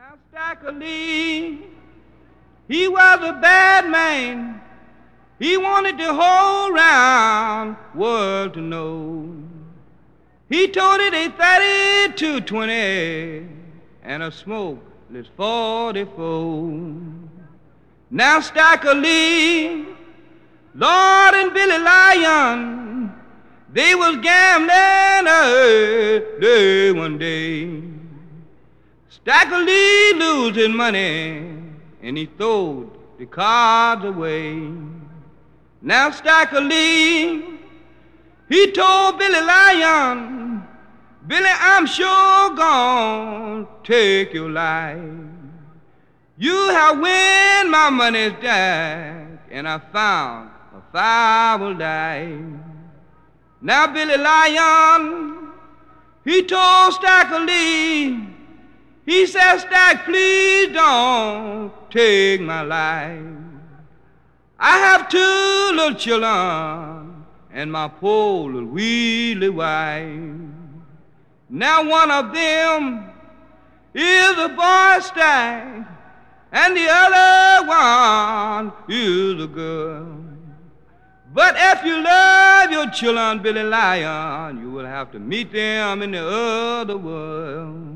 Now Stacker Lee, he was a bad man. He wanted the whole round world to know. He told it a 32-20 and a smokeless 44. Now Stacker Lee, Lord and Billy Lyon, they was gambling early one day. Stacker Lee losing money, and he throwed the cards away. Now Stacker Lee, he told Billy Lyon, Billy, I'm sure gonna take your life. You have win my money's back, and I found a 5 will die. Now Billy Lyon, he told Stacker Lee, he said, Stack, please don't take my life. I have 2 little children and my poor little weedy wife. Now one of them is a boy, Stack, and the other one is a girl. But if you love your children, Billy Lyon, you will have to meet them in the other world.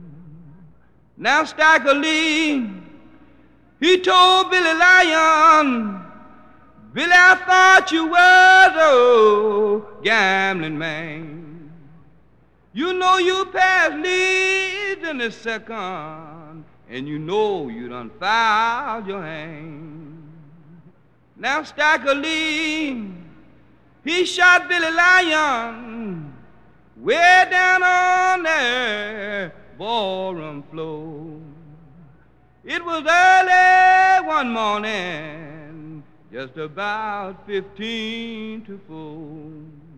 Now Stacker Lee, he told Billy Lyon, Billy, I thought you was a gambling man. You know you passed leads in the second, and you know you done fouled your hand. Now Stacker Lee, he shot Billy Lyon way down on there ballroom floor. It was early one morning, just about 15 to 4.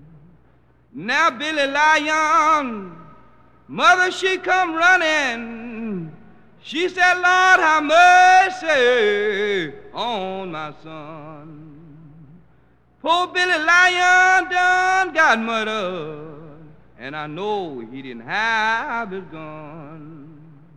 Now Billy Lyon, mother, she come running. She said, Lord, have mercy on my son. Poor Billy Lyon done got murdered, and I know he didn't have his gun.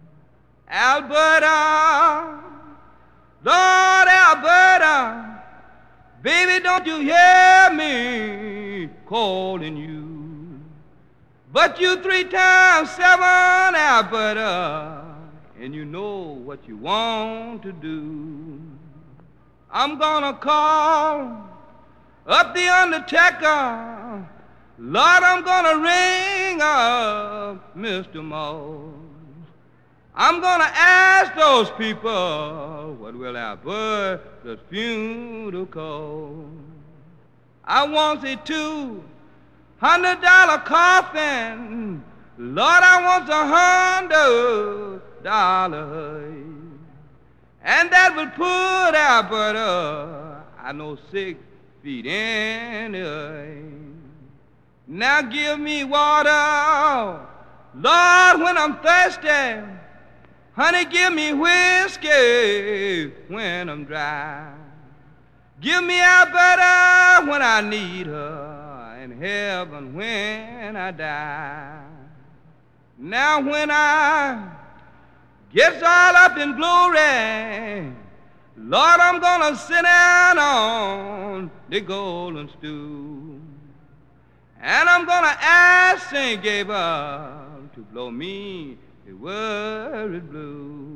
Alberta, Lord Alberta, baby, don't you hear me calling you? But you 3 times 7, Alberta, and you know what you want to do. I'm gonna call up the undertaker. Lord, I'm gonna ring up Mr. Moss. I'm gonna ask those people, what will Alberta's funeral cost? I want a $200 coffin. Lord, I want $100. And that would put Alberta, I know, 6 feet in the air. Now give me water, Lord, when I'm thirsty. Honey, give me whiskey when I'm dry. Give me Alberta when I need her, and heaven when I die. Now when I get all up in glory, Lord, I'm gonna sit down on the golden stool. And I'm gonna ask St. Gabriel to blow me the world blue.